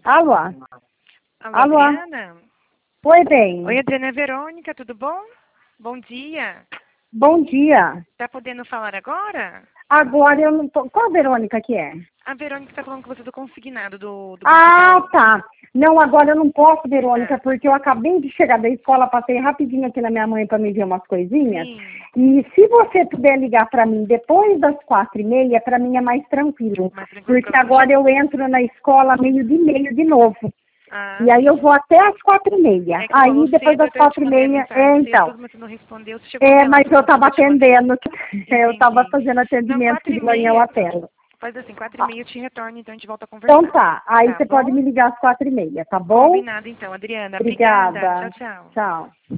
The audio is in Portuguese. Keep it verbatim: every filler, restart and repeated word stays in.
Alô? Alô, Alô? Adriana? Oi, bem. Oi, Adriana, é Verônica, tudo bom? Bom dia. Bom dia. Tá podendo falar agora? Agora eu não tô... Qual a Verônica que é? A Verônica tá falando com você do consignado, do, do Ah, Portugal. tá. Não, agora eu não posso, Verônica, Ah. porque eu acabei de chegar da escola, passei rapidinho aqui na minha mãe para me ver umas coisinhas. Sim. E se você puder ligar para mim depois das quatro e meia, para mim é mais tranquilo. Mais tranquilo Porque pra você? agora eu entro na escola meio de meio de novo. Ah, E aí sim. eu vou até as quatro e meia. É que você falou Aí depois cedo, das então eu te quatro e mandei a meia, mensagem é cedo, então. tudo, mas você não respondeu. Você chegou É, até lá mas no eu ponto que estava eu te mandei. atendendo. Eu estava Entendi. fazendo Não, atendimento quatro que e de manhã eu meia. atendo. Faz assim, quatro e meia eu te retorno, então a gente volta a Então conversar. tá, aí Tá você pode bom? me ligar às quatro e meia, tá bom? Combinado então, Adriana. Obrigada. Tchau, Obrigada. tchau. Tchau.